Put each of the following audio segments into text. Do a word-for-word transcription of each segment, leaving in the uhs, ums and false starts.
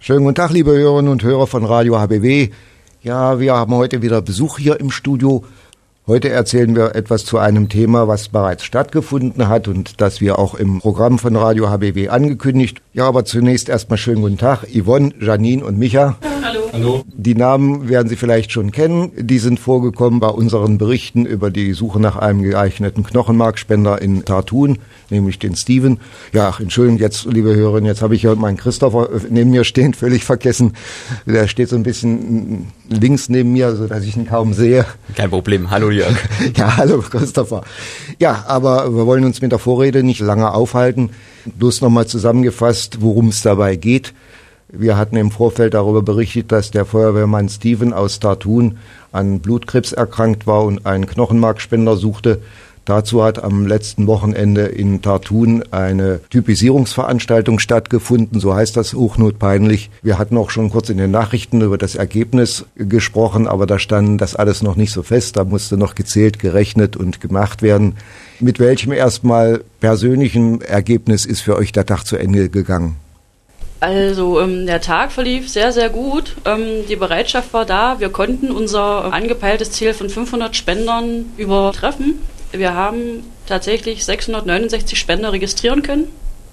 Schönen guten Tag, liebe Hörerinnen und Hörer von Radio H B W. Ja, wir haben heute wieder Besuch hier im Studio. Heute erzählen wir etwas zu einem Thema, was bereits stattgefunden hat und das wir auch im Programm von Radio H B W angekündigt. Ja, aber zunächst erstmal schönen guten Tag, Yvonne, Janine und Micha. Hallo. Hallo. Die Namen werden Sie vielleicht schon kennen. Die sind vorgekommen bei unseren Berichten über die Suche nach einem geeigneten Knochenmarkspender in Tartun, nämlich den Steven. Ja, Entschuldigung, jetzt, liebe Hörerinnen, jetzt habe ich ja meinen Christopher neben mir stehen, völlig vergessen. Der steht so ein bisschen links neben mir, sodass ich ihn kaum sehe. Kein Problem. Hallo, Jörg. Ja, hallo, Christopher. Ja, aber wir wollen uns mit der Vorrede nicht lange aufhalten. Bloß nochmal zusammengefasst, worum es dabei geht. Wir hatten im Vorfeld darüber berichtet, dass der Feuerwehrmann Steven aus Tartun an Blutkrebs erkrankt war und einen Knochenmarkspender suchte. Dazu hat am letzten Wochenende in Tartun eine Typisierungsveranstaltung stattgefunden, so heißt das hochnotpeinlich. Wir hatten auch schon kurz in den Nachrichten über das Ergebnis gesprochen, aber da stand das alles noch nicht so fest. Da musste noch gezählt, gerechnet und gemacht werden. Mit welchem erstmal persönlichen Ergebnis ist für euch der Tag zu Ende gegangen? Also ähm, der Tag verlief sehr, sehr gut. Ähm, die Bereitschaft war da. Wir konnten unser angepeiltes Ziel von fünfhundert Spendern übertreffen. Wir haben tatsächlich sechshundertneunundsechzig Spender registrieren können.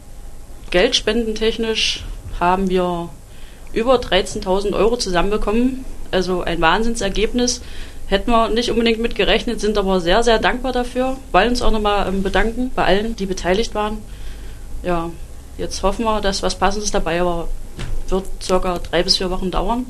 Geldspendentechnisch haben wir über dreizehntausend Euro zusammenbekommen. Also ein Wahnsinnsergebnis. Hätten wir nicht unbedingt mit gerechnet, sind aber sehr, sehr dankbar dafür. Wollen uns auch nochmal ähm, bedanken bei allen, die beteiligt waren. Ja, jetzt hoffen wir, dass was Passendes dabei war. Wird circa drei bis vier Wochen dauern.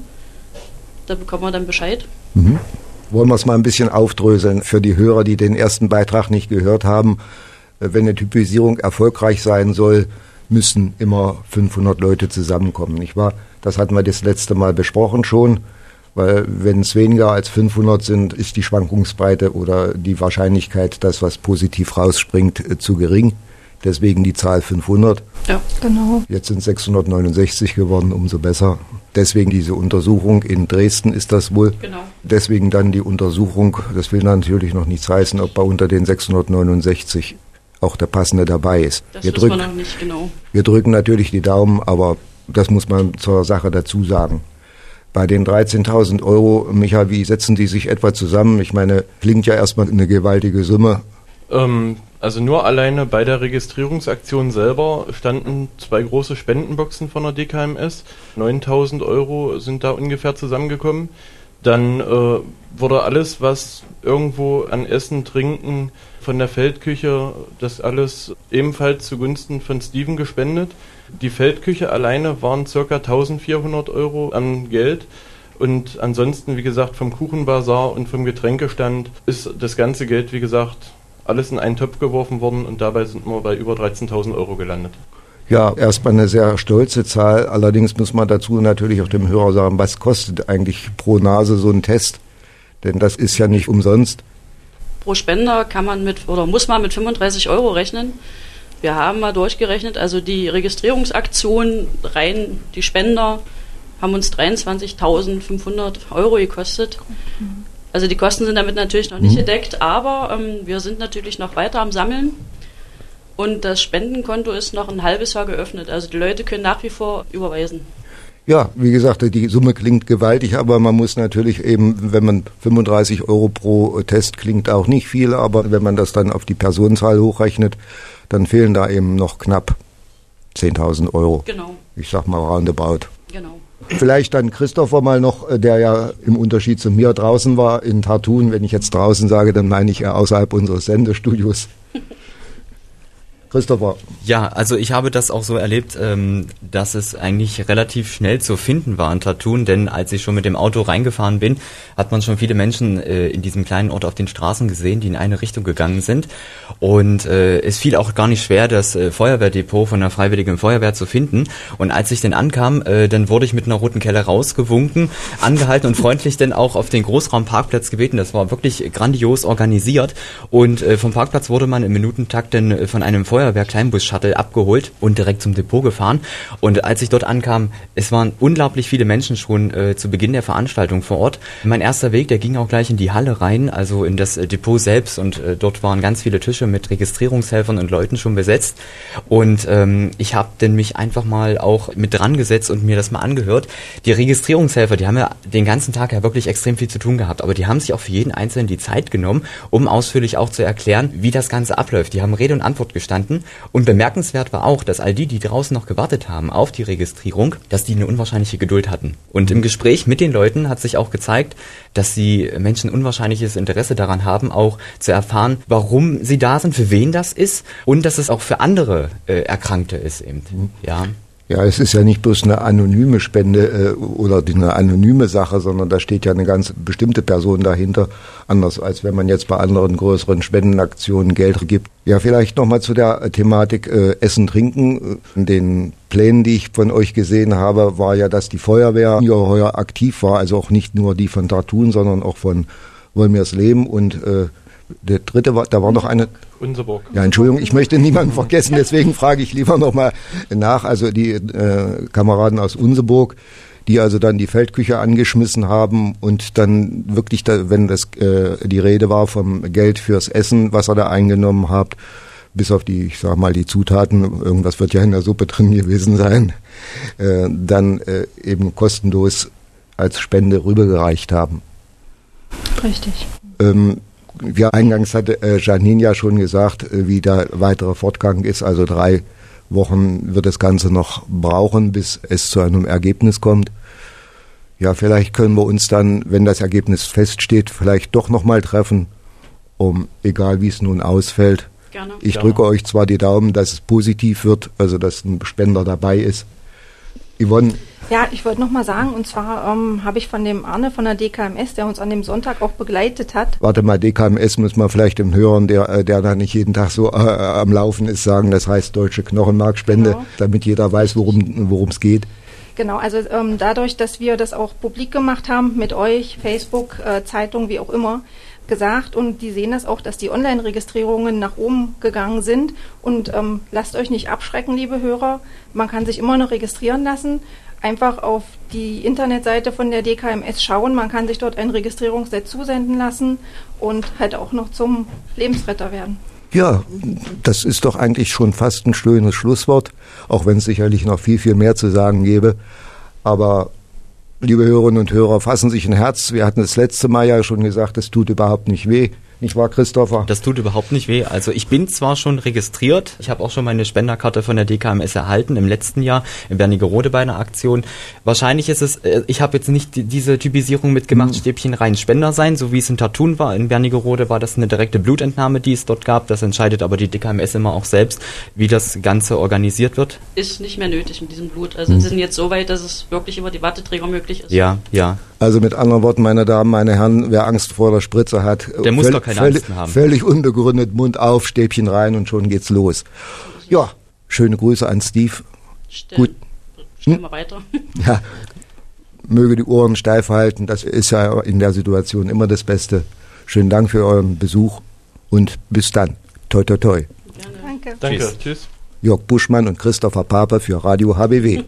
Da bekommen wir dann Bescheid. Mhm. Wollen wir es mal ein bisschen aufdröseln für die Hörer, die den ersten Beitrag nicht gehört haben. Wenn eine Typisierung erfolgreich sein soll, müssen immer fünfhundert Leute zusammenkommen, nicht wahr? Das hatten wir das letzte Mal besprochen schon, weil wenn es weniger als fünfhundert sind, ist die Schwankungsbreite oder die Wahrscheinlichkeit, dass was positiv rausspringt, zu gering. Deswegen die Zahl fünfhundert. Ja, genau. Jetzt sind sechshundertneunundsechzig geworden, umso besser. Deswegen diese Untersuchung in Dresden ist das wohl. Genau. Deswegen dann die Untersuchung, das will natürlich noch nichts heißen, ob bei unter den sechshundertneunundsechzig auch der passende dabei ist. Das wir wissen drücken, wir noch nicht genau. Wir drücken natürlich die Daumen, aber das muss man zur Sache dazu sagen. Bei den dreizehntausend Euro, Micha, wie setzen die sich etwa zusammen? Ich meine, klingt ja erstmal eine gewaltige Summe. Ähm, also nur alleine bei der Registrierungsaktion selber standen zwei große Spendenboxen von der D K M S. neuntausend Euro sind da ungefähr zusammengekommen. Dann äh, wurde alles, was irgendwo an Essen, Trinken von der Feldküche, das alles ebenfalls zugunsten von Steven gespendet. Die Feldküche alleine waren ca. eintausendvierhundert Euro an Geld. Und ansonsten, wie gesagt, vom Kuchenbazar und vom Getränkestand ist das ganze Geld, wie gesagt, alles in einen Topf geworfen worden und dabei sind wir bei über dreizehntausend Euro gelandet. Ja, erstmal eine sehr stolze Zahl. Allerdings muss man dazu natürlich auch dem Hörer sagen, was kostet eigentlich pro Nase so ein Test? Denn das ist ja nicht umsonst. Pro Spender kann man mit oder muss man mit fünfunddreißig Euro rechnen. Wir haben mal durchgerechnet, also die Registrierungsaktion rein, die Spender haben uns dreiundzwanzigtausendfünfhundert Euro gekostet. Also die Kosten sind damit natürlich noch nicht gedeckt, aber ähm, wir sind natürlich noch weiter am Sammeln und das Spendenkonto ist noch ein halbes Jahr geöffnet. Also die Leute können nach wie vor überweisen. Ja, wie gesagt, die Summe klingt gewaltig, aber man muss natürlich eben, wenn man fünfunddreißig Euro pro Test klingt auch nicht viel, aber wenn man das dann auf die Personenzahl hochrechnet, dann fehlen da eben noch knapp zehntausend Euro. Genau. Ich sag mal roundabout. Genau. Vielleicht dann Christopher mal noch, der ja im Unterschied zu mir draußen war in Tartun. Wenn ich jetzt draußen sage, dann meine ich eher außerhalb unseres Sendestudios. Christopher. Ja, also ich habe das auch so erlebt, ähm, dass es eigentlich relativ schnell zu finden war in Tartun, denn als ich schon mit dem Auto reingefahren bin, hat man schon viele Menschen äh, in diesem kleinen Ort auf den Straßen gesehen, die in eine Richtung gegangen sind. Und äh, es fiel auch gar nicht schwer, das äh, Feuerwehrdepot von der Freiwilligen Feuerwehr zu finden. Und als ich dann ankam, äh, dann wurde ich mit einer roten Kelle rausgewunken, angehalten und freundlich dann auch auf den Großraumparkplatz gebeten. Das war wirklich grandios organisiert. Und äh, vom Parkplatz wurde man im Minutentakt dann äh, von einem Feuerwehr Feuerwehr-Kleinbus-Shuttle abgeholt und direkt zum Depot gefahren. Und als ich dort ankam, es waren unglaublich viele Menschen schon äh, zu Beginn der Veranstaltung vor Ort. Mein erster Weg, der ging auch gleich in die Halle rein, also in das äh, Depot selbst. Und äh, dort waren ganz viele Tische mit Registrierungshelfern und Leuten schon besetzt. Und ähm, ich habe denn mich einfach mal auch mit dran gesetzt und mir das mal angehört. Die Registrierungshelfer, die haben ja den ganzen Tag ja wirklich extrem viel zu tun gehabt. Aber die haben sich auch für jeden Einzelnen die Zeit genommen, um ausführlich auch zu erklären, wie das Ganze abläuft. Die haben Rede und Antwort gestanden. Und bemerkenswert war auch, dass all die, die draußen noch gewartet haben auf die Registrierung, dass die eine unwahrscheinliche Geduld hatten. Und im Gespräch mit den Leuten hat sich auch gezeigt, dass die Menschen unwahrscheinliches Interesse daran haben, auch zu erfahren, warum sie da sind, für wen das ist und dass es auch für andere äh, Erkrankte ist eben. Ja. Ja, es ist ja nicht bloß eine anonyme Spende äh, oder eine anonyme Sache, sondern da steht ja eine ganz bestimmte Person dahinter, anders als wenn man jetzt bei anderen größeren Spendenaktionen Geld gibt. Ja, vielleicht nochmal zu der Thematik äh, Essen, Trinken. In den Plänen, die ich von euch gesehen habe, war ja, dass die Feuerwehr ungeheuer aktiv war, also auch nicht nur die von Tartun, sondern auch von Wolmirsleben und äh, der dritte war, da war noch eine... Unserburg. Ja, Entschuldigung, ich möchte niemanden vergessen, deswegen frage ich lieber nochmal nach. Also die äh, Kameraden aus Unserburg, die also dann die Feldküche angeschmissen haben und dann wirklich, da, wenn das äh, die Rede war vom Geld fürs Essen, was ihr da eingenommen habt, bis auf die, ich sag mal, die Zutaten, irgendwas wird ja in der Suppe drin gewesen sein, äh, dann äh, eben kostenlos als Spende rübergereicht haben. Richtig. Ähm, Ja, eingangs hatte äh, Janine ja schon gesagt, äh, wie der weitere Fortgang ist. Also drei Wochen wird das Ganze noch brauchen, bis es zu einem Ergebnis kommt. Ja, vielleicht können wir uns dann, wenn das Ergebnis feststeht, vielleicht doch nochmal treffen, um, egal wie es nun ausfällt. Gerne. Ich Ja. drücke euch zwar die Daumen, dass es positiv wird, also dass ein Spender dabei ist. Yvonne? Ja, ich wollte noch mal sagen, und zwar ähm, habe ich von dem Arne von der D K M S, der uns an dem Sonntag auch begleitet hat. Warte mal, D K M S muss man vielleicht dem Hörern, der, der da nicht jeden Tag so äh, am Laufen ist, sagen, das heißt Deutsche Knochenmarkspende, Genau. damit jeder weiß, worum worum es geht. Genau, also ähm, dadurch, dass wir das auch publik gemacht haben mit euch, Facebook, äh, Zeitung, wie auch immer, gesagt, und die sehen das auch, dass die Online-Registrierungen nach oben gegangen sind, und ähm, lasst euch nicht abschrecken, liebe Hörer, man kann sich immer noch registrieren lassen, einfach auf die Internetseite von der D K M S schauen, man kann sich dort ein Registrierungsset zusenden lassen und halt auch noch zum Lebensretter werden. Ja, das ist doch eigentlich schon fast ein schönes Schlusswort, auch wenn es sicherlich noch viel, viel mehr zu sagen gäbe, aber liebe Hörerinnen und Hörer, fassen sich ein Herz. Wir hatten das letzte Mal ja schon gesagt, es tut überhaupt nicht weh. Nicht wahr, Christopher? Das tut überhaupt nicht weh. Also ich bin zwar schon registriert, ich habe auch schon meine Spenderkarte von der D K M S erhalten im letzten Jahr in Wernigerode bei einer Aktion. Wahrscheinlich ist es, ich habe jetzt nicht die, diese Typisierung mitgemacht, mhm. Stäbchen rein Spender sein, so wie es in Tartun war. In Wernigerode war das eine direkte Blutentnahme, die es dort gab. Das entscheidet aber die D K M S immer auch selbst, wie das Ganze organisiert wird. Ist nicht mehr nötig mit diesem Blut. Also mhm. sie sind jetzt so weit, dass es wirklich über die Watteträger möglich ist. Ja, ja. Also mit anderen Worten, meine Damen, meine Herren, wer Angst vor der Spritze hat, der muss doch keine völlig, Angst mehr haben. Völlig unbegründet, Mund auf, Stäbchen rein und schon geht's los. Ja, schöne Grüße an Steve. Stell, Gut. Stellen wir weiter. Ja, möge die Ohren steif halten, das ist ja in der Situation immer das Beste. Schönen Dank für euren Besuch und bis dann. Toi, toi, toi. Gerne. Danke. Danke. Tschüss. Tschüss. Jörg Buschmann und Christopher Pape für Radio H B W.